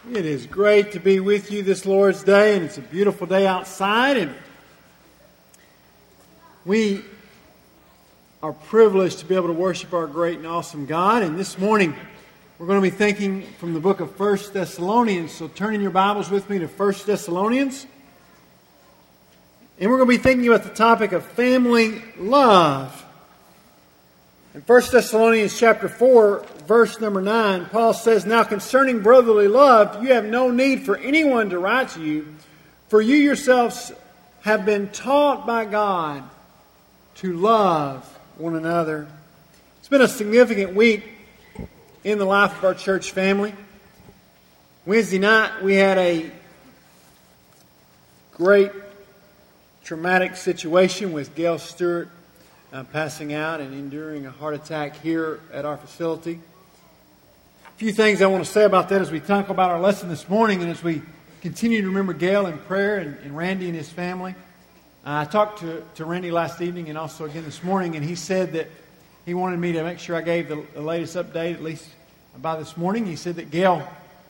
It is great to be with you this Lord's Day, and it's a beautiful day outside, and we are privileged to be able to worship our great and awesome God. And this morning, we're going to be thinking from the book of 1 Thessalonians. So turn in your Bibles with me to 1 Thessalonians. And we're going to be thinking about the topic of family love. In 1 Thessalonians chapter 4, verse number 9, Paul says, "Now concerning brotherly love, you have no need for anyone to write to you, for you yourselves have been taught by God to love one another." It's been a significant week in the life of our church family. Wednesday night, we had a great traumatic situation with Gail Stewart passing out and enduring a heart attack here at our facility. A few things I want to say about that as we talk about our lesson this morning and as we continue to remember Gail in prayer and Randy and his family. I talked to Randy last evening and also again this morning, and he said that he wanted me to make sure I gave the latest update, at least by this morning. He said that Gail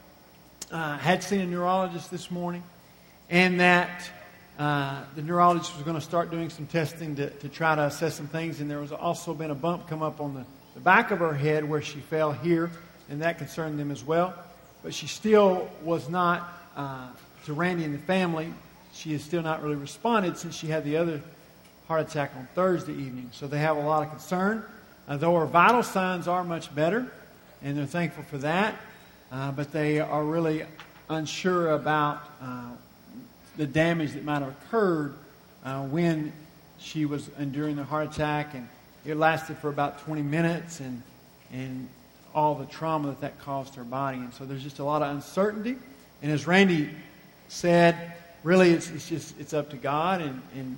had seen a neurologist this morning, and that the neurologist was going to start doing some testing to try to assess some things, and there was also been a bump come up on the back of her head where she fell here, and that concerned them as well. But she still was not, to Randy and the family, she has still not really responded since she had the other heart attack on Thursday evening. So they have a lot of concern, though her vital signs are much better, and they're thankful for that. But they are really unsure about the damage that might have occurred when she was enduring the heart attack, and it lasted for about 20 minutes, and all the trauma that caused her body. And so there's just a lot of uncertainty. And as Randy said, really it's up to God, and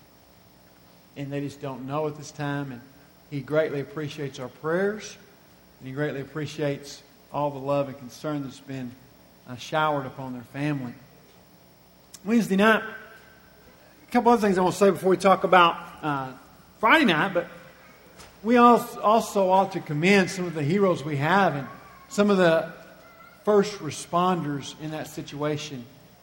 they just don't know at this time. And he greatly appreciates our prayers, and he greatly appreciates all the love and concern that's been showered upon their family. Wednesday night, a couple other things I want to say before we talk about Friday night, but we also ought to commend some of the heroes we have and some of the first responders in that situation.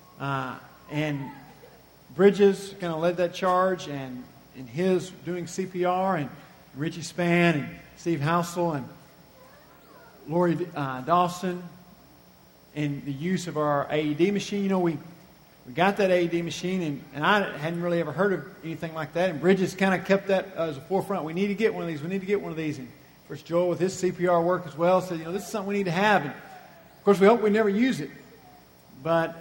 And Bridges kind of led that charge, and his doing CPR, and Richie Spann and Steve Housel and Lori Dawson, and the use of our AED machine. You know, we got that AED machine, and I hadn't really ever heard of anything like that. And Bridges kind of kept that as a forefront. We need to get one of these. We need to get one of these. And of course, Joel, with his CPR work as well, said, this is something we need to have. And of course, we hope we never use it. But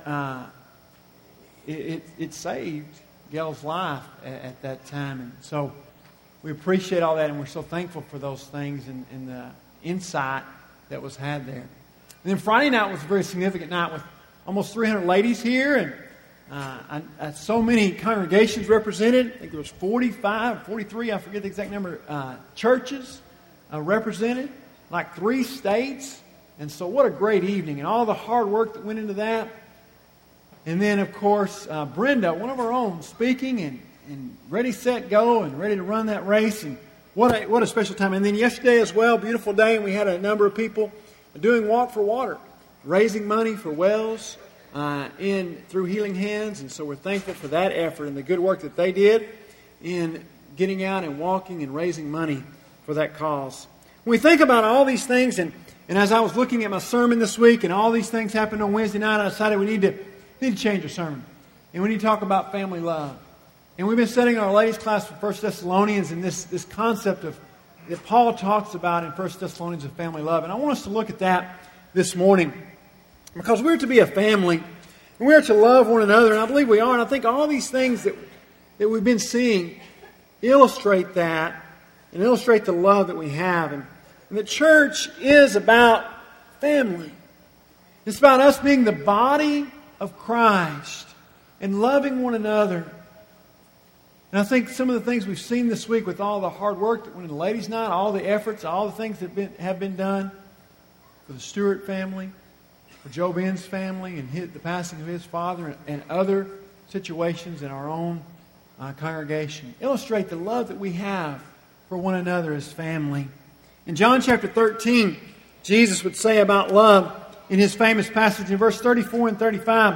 it saved Gail's life at that time. And so we appreciate all that, and we're so thankful for those things and the insight that was had there. And then Friday night was a very significant night with almost 300 ladies here, and so many congregations represented. I think there was 45, 43, I forget the exact number, churches represented, like 3 states. And so what a great evening, and all the hard work that went into that. And then, of course, Brenda, one of our own, speaking and ready, set, go, and ready to run that race. And what a special time. And then yesterday as well, beautiful day, and we had a number of people doing Walk for Water, raising money for wells through Healing Hands. And so we're thankful for that effort and the good work that they did in getting out and walking and raising money for that cause. When we think about all these things, and as I was looking at my sermon this week, and all these things happened on Wednesday night, I decided we need to change our sermon. And we need to talk about family love. And we've been studying our ladies class for 1 Thessalonians, and this concept that Paul talks about in 1 Thessalonians of family love. And I want us to look at that this morning, because we're to be a family, and we're to love one another, and I believe we are. And I think all these things that we've been seeing illustrate that and illustrate the love that we have. And the church is about family. It's about us being the body of Christ and loving one another. And I think some of the things we've seen this week with all the hard work that went into Ladies' Night, all the efforts, all the things that have been done for the Stewart family, for Joe Ben's family, and the passing of his father, and other situations in our own congregation, illustrate the love that we have for one another as family. In John chapter 13, Jesus would say about love, in his famous passage in verse 34 and 35.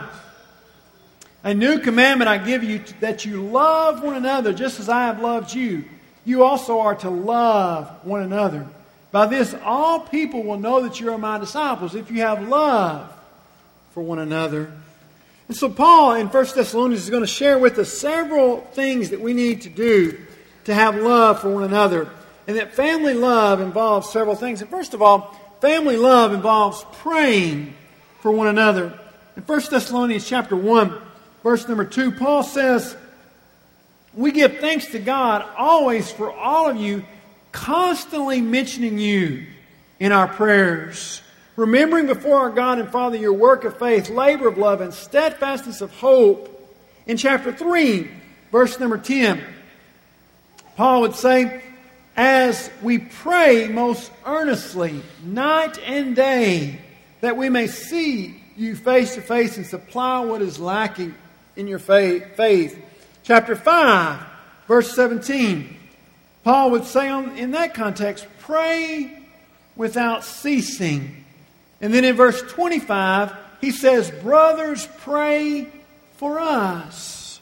A new commandment I give you, that you love one another just as I have loved you. You also are to love one another. By this, all people will know that you are my disciples, if you have love for one another. And so Paul in 1 Thessalonians is going to share with us several things that we need to do to have love for one another. And that family love involves several things. And first of all, family love involves praying for one another. In 1 Thessalonians chapter 1, verse number 2, Paul says, we give thanks to God always for all of you, constantly mentioning you in our prayers, remembering before our God and Father your work of faith, labor of love, and steadfastness of hope. In chapter 3, verse number 10, Paul would say, as we pray most earnestly, night and day, that we may see you face to face and supply what is lacking in your faith. Chapter 5, verse 17, Paul would say in that context, pray without ceasing. And then in verse 25, he says, brothers, pray for us.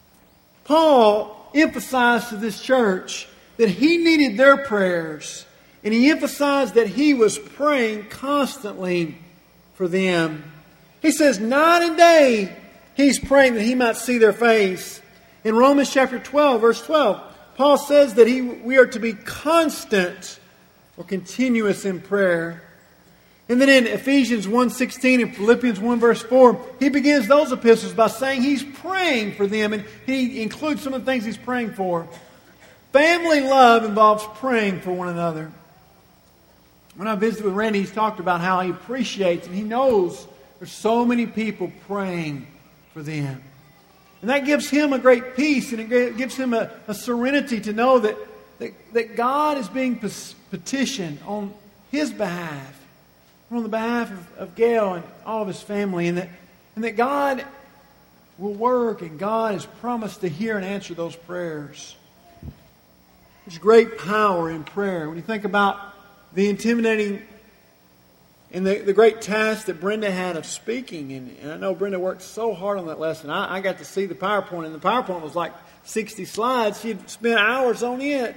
Paul emphasized to this church that he needed their prayers, and he emphasized that he was praying constantly for them. He says night and day he's praying that he might see their face. In Romans chapter 12, verse 12, Paul says that we are to be constant or continuous in prayer. And then in Ephesians 1:16 and Philippians 1 verse 4, he begins those epistles by saying he's praying for them, and he includes some of the things he's praying for. Family love involves praying for one another. When I visited with Randy, he's talked about how he appreciates and he knows there's so many people praying for them. And that gives him a great peace, and it gives him a serenity to know that God is being petitioned on his behalf, on the behalf of Gail and all of his family, and that God will work, and God has promised to hear and answer those prayers. There's great power in prayer. When you think about the intimidating and the great task that Brenda had of speaking, and I know Brenda worked so hard on that lesson. I got to see the PowerPoint, and the PowerPoint was like 60 slides. She'd spent hours on it.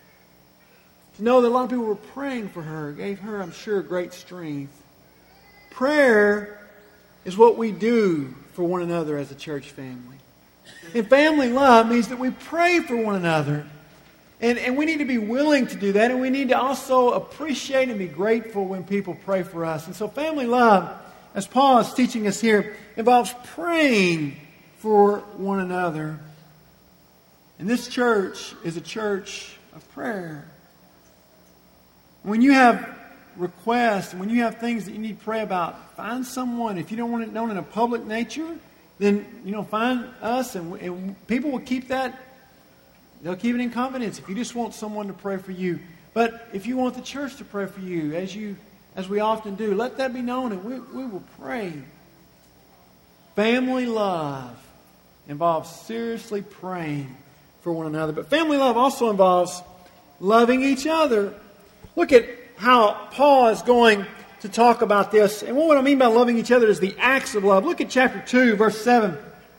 To know that a lot of people were praying for her gave her, I'm sure, great strength. Prayer is what we do for one another as a church family. And family love means that we pray for one another. And we need to be willing to do that, and we need to also appreciate and be grateful when people pray for us. And so family love, as Paul is teaching us here, involves praying for one another. And this church is a church of prayer. When you have requests, when you have things that you need to pray about, find someone. If you don't want it known in a public nature, then find us, and people will keep that. They'll keep it in confidence if you just want someone to pray for you. But if you want the church to pray for you, as we often do, let that be known, and we will pray. Family love involves seriously praying for one another. But family love also involves loving each other. Look at how Paul is going to talk about this. And what I mean by loving each other is the acts of love. Look at chapter 2, verse 7.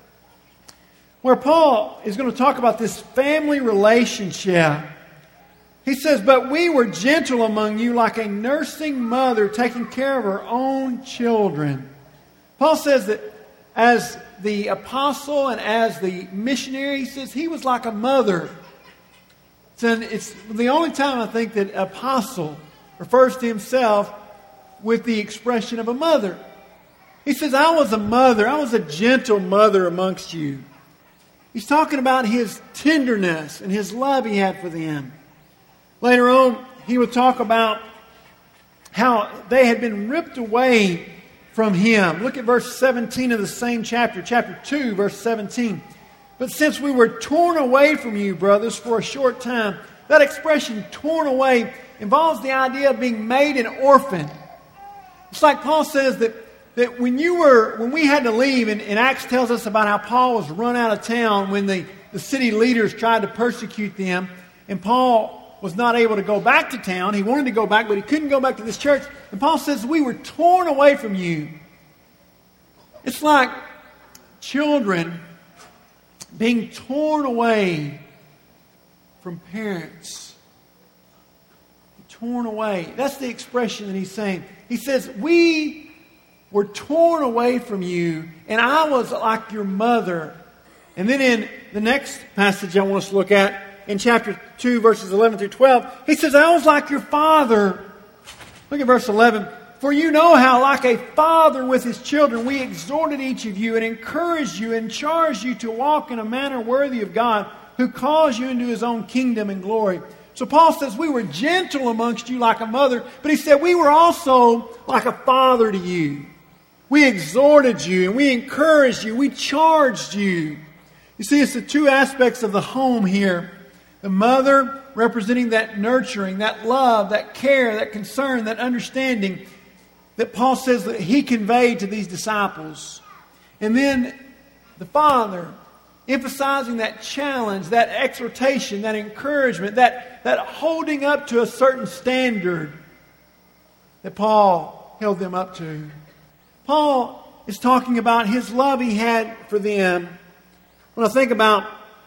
Where Paul is going to talk about this family relationship. He says, but we were gentle among you like a nursing mother taking care of her own children. Paul says that as the apostle and as the missionary, he says he was like a mother. It's the only time I think that apostle refers to himself with the expression of a mother. He says, I was a mother. I was a gentle mother amongst you. He's talking about his tenderness and his love he had for them. Later on, he will talk about how they had been ripped away from him. Look at verse 17 of the same chapter, chapter 2, verse 17. But since we were torn away from you, brothers, for a short time, that expression, torn away, involves the idea of being made an orphan. It's like Paul says that when we had to leave, and Acts tells us about how Paul was run out of town when the city leaders tried to persecute them, and Paul was not able to go back to town. He wanted to go back, but he couldn't go back to this church. And Paul says, we were torn away from you. It's like children being torn away from parents. Torn away. That's the expression that he's saying. He says, we were torn away from you, and I was like your mother. And then in the next passage I want us to look at, in chapter 2, verses 11 through 12, he says, I was like your father. Look at verse 11. For you know how, like a father with his children, we exhorted each of you and encouraged you and charged you to walk in a manner worthy of God, who calls you into His own kingdom and glory. So Paul says we were gentle amongst you like a mother, but he said we were also like a father to you. We exhorted you and we encouraged you. We charged you. You see, it's the two aspects of the home here. The mother representing that nurturing, that love, that care, that concern, that understanding that Paul says that he conveyed to these disciples. And then the father emphasizing that challenge, that exhortation, that encouragement, that holding up to a certain standard that Paul held them up to. Paul is talking about his love he had for them. When I think about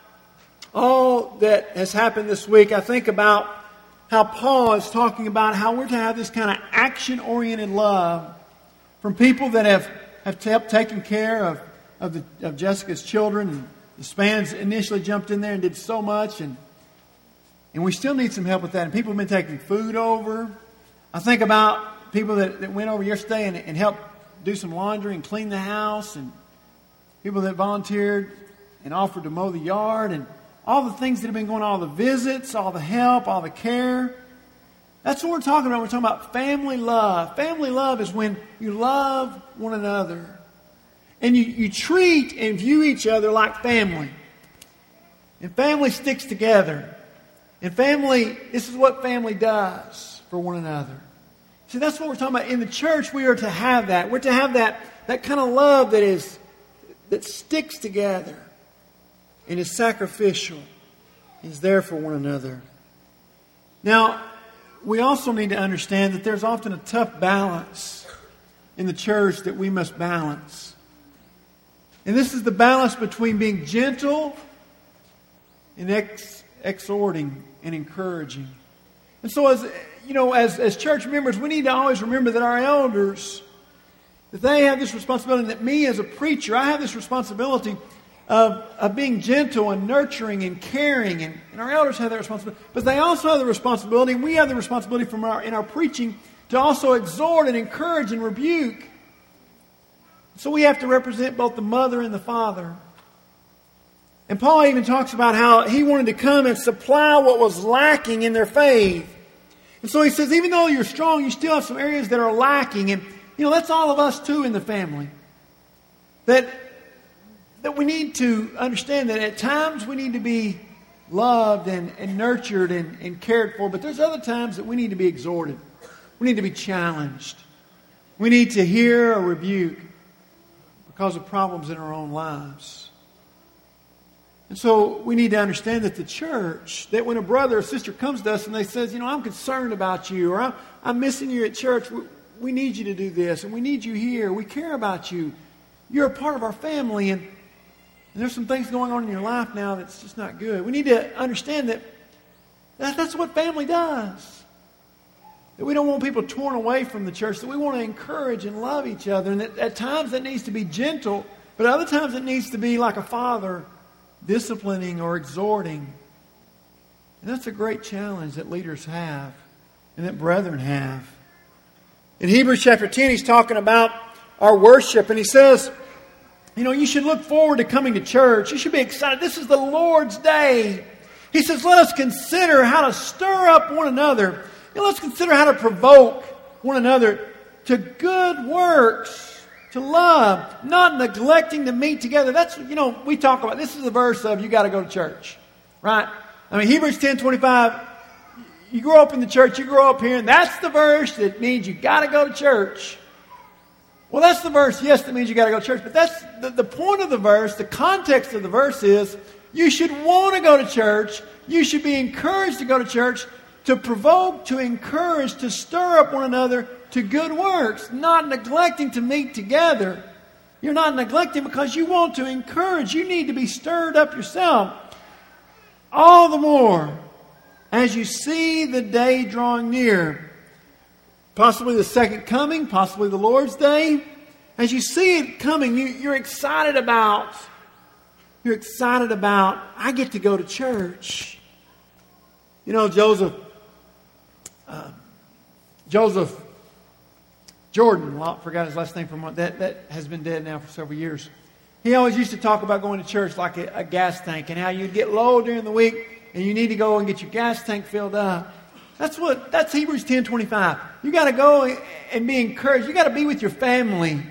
all that has happened this week, I think about how Paul is talking about how we're to have this kind of action-oriented love from people that have taken care of Jessica's children. And the Spans initially jumped in there and did so much, and we still need some help with that. And people have been taking food over. I think about people that went over yesterday and helped do some laundry and clean the house, and people that volunteered and offered to mow the yard, and all the things that have been going on, all the visits, all the help, all the care. That's what we're talking about. We're talking about family love. Family love is when you love one another. And you treat and view each other like family. And family sticks together. And family, this is what family does for one another. See, that's what we're talking about. In the church, we are to have that. We're to have that kind of love that sticks together and is sacrificial, is there for one another. Now, we also need to understand that there's often a tough balance in the church that we must balance. And this is the balance between being gentle and exhorting and encouraging. And so as church members, we need to always remember that our elders, that they have this responsibility, and that me as a preacher, I have this responsibility of being gentle and nurturing and caring, and our elders have that responsibility. But they also have the responsibility, and we have the responsibility in our preaching to also exhort and encourage and rebuke. So we have to represent both the mother and the father. And Paul even talks about how he wanted to come and supply what was lacking in their faith. And so he says, even though you're strong, you still have some areas that are lacking. And, that's all of us too in the family. That we need to understand that at times we need to be loved and nurtured and cared for. But there's other times that we need to be exhorted. We need to be challenged. We need to hear a rebuke because of problems in our own lives. And so we need to understand that the church, that when a brother or sister comes to us and they says, I'm concerned about you, or I'm missing you at church, we need you to do this, and we need you here. We care about you. You're a part of our family, and there's some things going on in your life now that's just not good. We need to understand that that's what family does. That we don't want people torn away from the church, that we want to encourage and love each other, and that at times that needs to be gentle, but other times it needs to be like a father disciplining or exhorting. And that's a great challenge that leaders have and that brethren have. In Hebrews chapter 10, he's talking about our worship, and he says, you should look forward to coming to church. You should be excited. This is the Lord's day. He says, let us consider how to stir up one another. Let's consider how to provoke one another to good works, to love, not neglecting to meet together. That's, we talk about, this is the verse of you got to go to church, right? Hebrews 10:25, you grow up in the church, you grow up here, and that's the verse that means you got to go to church. Well, that's the verse, yes, that means you got to go to church, but that's the point of the verse, the context of the verse is you should want to go to church, you should be encouraged to go to church, to provoke, to encourage, to stir up one another to good works, not neglecting to meet together. You're not neglecting because you want to encourage. You need to be stirred up yourself. All the more as you see the day drawing near, possibly the second coming, possibly the Lord's Day. As you see it coming, you're excited about, I get to go to church. You know, Joseph Jordan, I forgot his last name from that has been dead now for several years. He always used to talk about going to church like a gas tank and how you'd get low during the week and you need to go and get your gas tank filled up. That's Hebrews 10:25. You got to go and be encouraged. You got to be with your family. You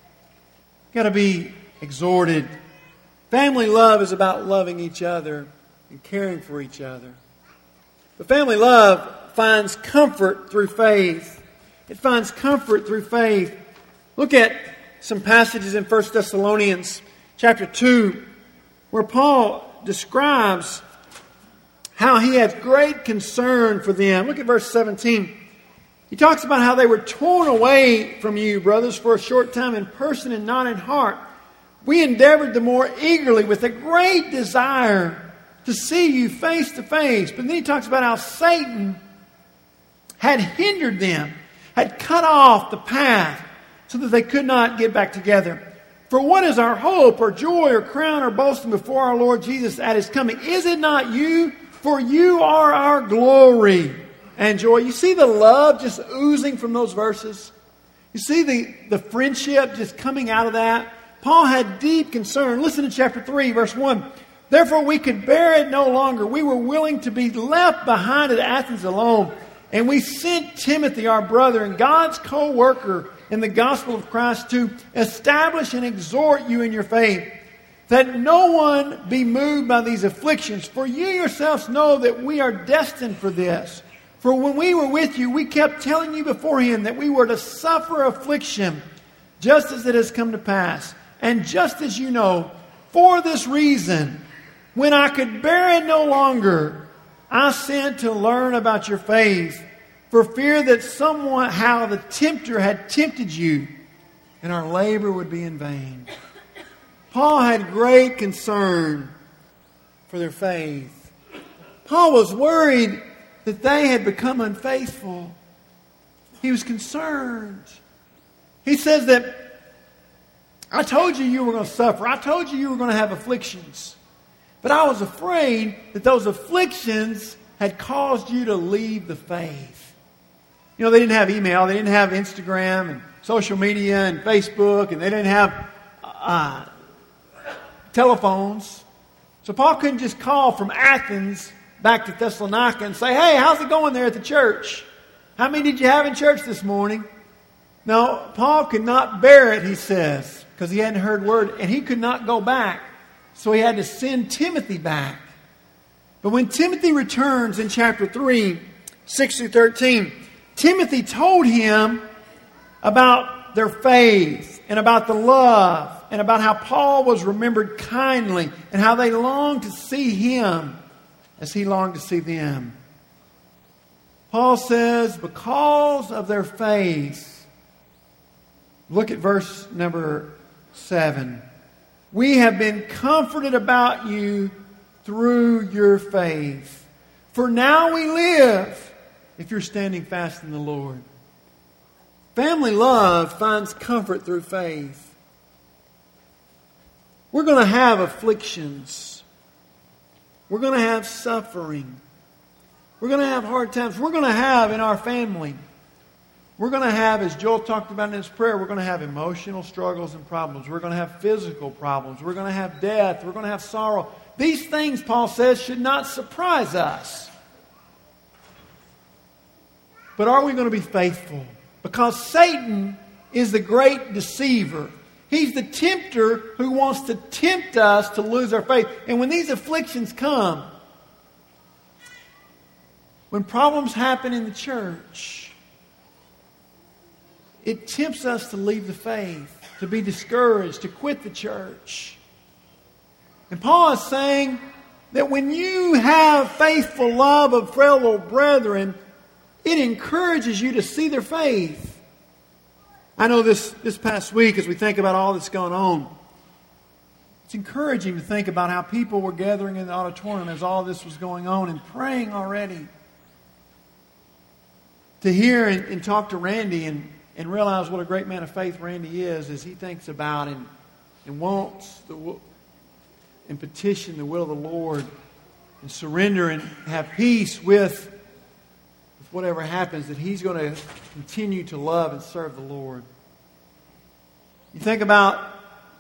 got to be exhorted. Family love is about loving each other and caring for each other. But family love finds comfort through faith. It finds comfort through faith. Look at some passages in 1 Thessalonians chapter 2 where Paul describes how he has great concern for them. Look at verse 17. He talks about how they were torn away from you, brothers, for a short time in person and not in heart. We endeavored the more eagerly with a great desire to see you face to face. But then he talks about how Satan had hindered them, had cut off the path so that they could not get back together. For what is our hope or joy or crown or boasting before our Lord Jesus at His coming? Is it not you? For you are our glory and joy. You see the love just oozing from those verses? You see the friendship just coming out of that? Paul had deep concern. Listen to chapter 3, verse 1. Therefore we could bear it no longer. We were willing to be left behind at Athens alone. And we sent Timothy, our brother and God's co-worker in the gospel of Christ, to establish and exhort you in your faith, that no one be moved by these afflictions. For you yourselves know that we are destined for this. For when we were with you, we kept telling you beforehand that we were to suffer affliction, just as it has come to pass. And just as you know, for this reason, when I could bear it no longer, I sent to learn about your faith, for fear that somehow the tempter had tempted you, and our labor would be in vain. Paul had great concern for their faith. Paul was worried that they had become unfaithful. He was concerned. He says that, I told you were going to suffer. I told you were going to have afflictions. But I was afraid that those afflictions had caused you to leave the faith. You know, they didn't have email. They didn't have Instagram and social media and Facebook. And they didn't have telephones. So Paul couldn't just call from Athens back to Thessalonica and say, hey, how's it going there at the church? How many did you have in church this morning? No, Paul could not bear it, he says, because he hadn't heard word. And he could not go back. So he had to send Timothy back. But when Timothy returns in chapter 3, 6 through 13, Timothy told him about their faith and about the love and about how Paul was remembered kindly and how they longed to see him as he longed to see them. Paul says, because of their faith, look at verse number 7. We have been comforted about you through your faith. For now we live if you're standing fast in the Lord. Family love finds comfort through faith. We're going to have afflictions. We're going to have suffering. We're going to have hard times. We're going to have in our family. We're going to have, as Joel talked about in his prayer, we're going to have emotional struggles and problems. We're going to have physical problems. We're going to have death. We're going to have sorrow. These things, Paul says, should not surprise us. But are we going to be faithful? Because Satan is the great deceiver. He's the tempter who wants to tempt us to lose our faith. And when these afflictions come, when problems happen in the church, it tempts us to leave the faith, to be discouraged, to quit the church. And Paul is saying, that when you have faithful love of fellow brethren, it encourages you to see their faith. I know this past week, as we think about all that's going on, it's encouraging to think about how people were gathering in the auditorium as all this was going on and praying already. To hear and talk to Randy and realize what a great man of faith Randy is as he thinks about and wants and petition the will of the Lord and surrender and have peace with whatever happens, that he's going to continue to love and serve the Lord. You think about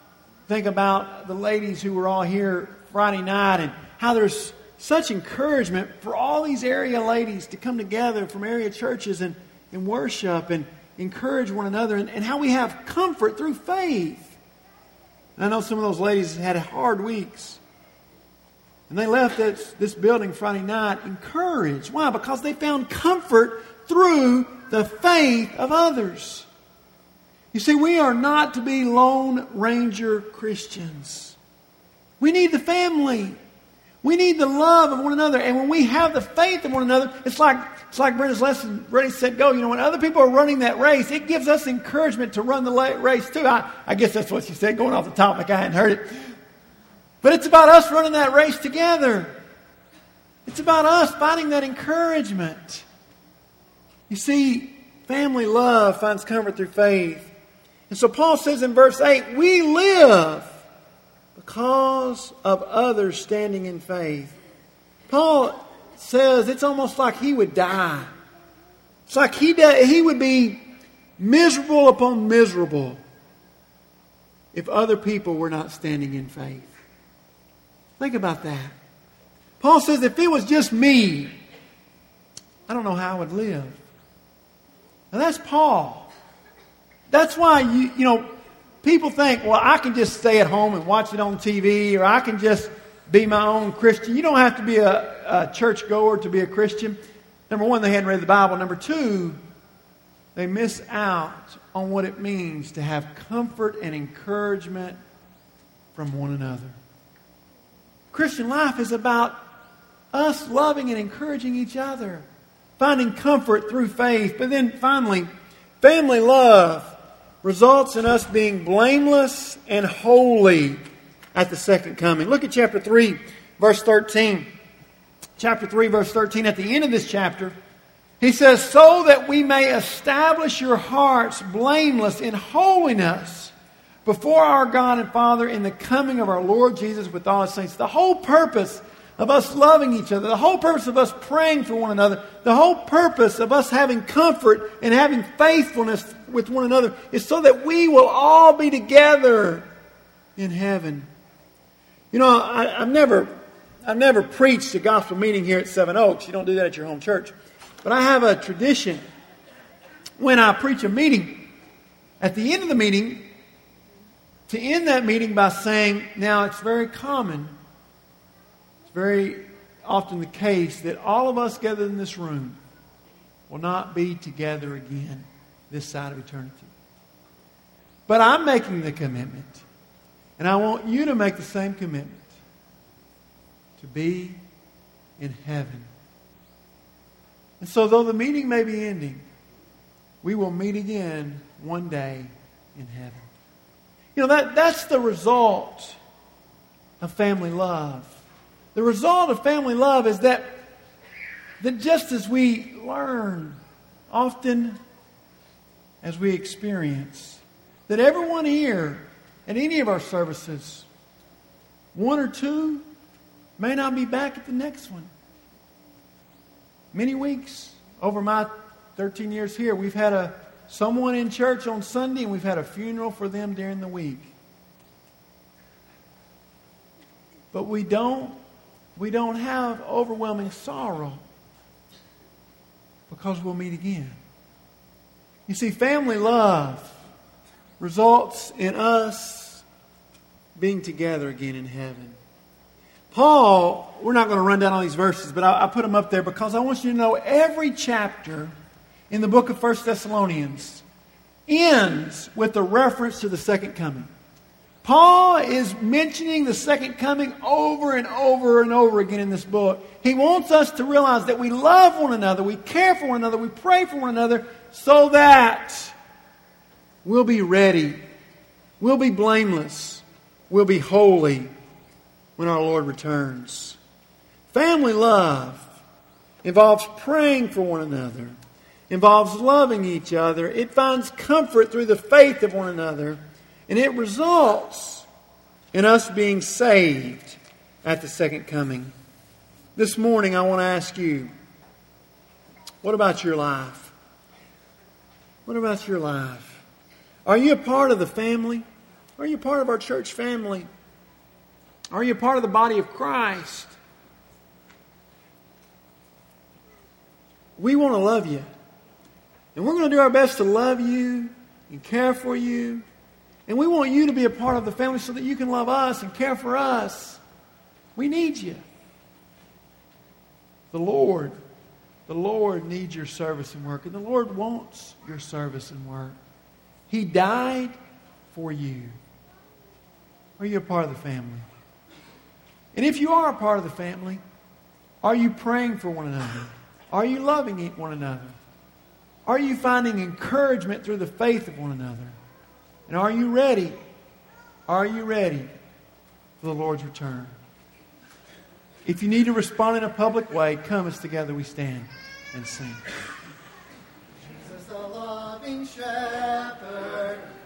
the ladies who were all here Friday night and how there's such encouragement for all these area ladies to come together from area churches and worship and encourage one another, and how we have comfort through faith. And I know some of those ladies had hard weeks. And they left this building Friday night encouraged. Why? Because they found comfort through the faith of others. You see, we are not to be Lone Ranger Christians. We need the family. We need the love of one another. And when we have the faith of one another, it's like Brenda's lesson, Ready, Set, Go. You know, when other people are running that race, it gives us encouragement to run the race too. I guess that's what she said, going off the top like I hadn't heard it. But it's about us running that race together. It's about us finding that encouragement. You see, family love finds comfort through faith. And so Paul says in verse 8, we live because of others standing in faith. Paul says it's almost like he would die. It's like he would be miserable upon miserable if other people were not standing in faith. Think about that. Paul says if it was just me, I don't know how I would live. Now that's Paul. That's why you know people think, well, I can just stay at home and watch it on TV, or I can just be my own Christian. You don't have to be a churchgoer to be a Christian. Number one, they hadn't read the Bible. Number two, they miss out on what it means to have comfort and encouragement from one another. Christian life is about us loving and encouraging each other, finding comfort through faith. But then finally, family love results in us being blameless and holy at the second coming. Look at chapter 3, verse 13. Chapter 3, verse 13, at the end of this chapter, he says, so that we may establish your hearts blameless in holiness before our God and Father in the coming of our Lord Jesus with all His saints. The whole purpose of us loving each other, the whole purpose of us praying for one another, the whole purpose of us having comfort and having faithfulness with one another is so that we will all be together in heaven. You know, I've never preached a gospel meeting here at Seven Oaks. You don't do that at your home church. But I have a tradition. When I preach a meeting, at the end of the meeting, to end that meeting by saying, now it's very common, it's very often the case that all of us gathered in this room will not be together again this side of eternity. But I'm making the commitment, and I want you to make the same commitment, to be in heaven. And so though the meeting may be ending, we will meet again one day in heaven. You know, that's the result of family love. The result of family love is that just as we learn, often as we experience, that everyone here at any of our services, one or two, may not be back at the next one. Many weeks over my 13 years here, we've had someone in church on Sunday, and we've had a funeral for them during the week. But we don't have overwhelming sorrow because we'll meet again. You see, family love results in us being together again in heaven. Paul, we're not going to run down all these verses, but I put them up there because I want you to know every chapter in the book of 1 Thessalonians ends with a reference to the second coming. Paul is mentioning the second coming over and over and over again in this book. He wants us to realize that we love one another, we care for one another, we pray for one another, so that we'll be ready, we'll be blameless, we'll be holy when our Lord returns. Family love involves praying for one another, involves loving each other. It finds comfort through the faith of one another, and it results in us being saved at the second coming. This morning I want to ask you, what about your life? What about your life? Are you a part of the family? Are you a part of our church family? Are you a part of the body of Christ? We want to love you. And we're going to do our best to love you and care for you. And we want you to be a part of the family so that you can love us and care for us. We need you. The Lord needs your service and work. And the Lord wants your service and work. He died for you. Are you a part of the family? And if you are a part of the family, are you praying for one another? Are you loving one another? Are you finding encouragement through the faith of one another? And are you ready? Are you ready for the Lord's return? If you need to respond in a public way, come as together we stand and sing. Jesus, the loving shepherd,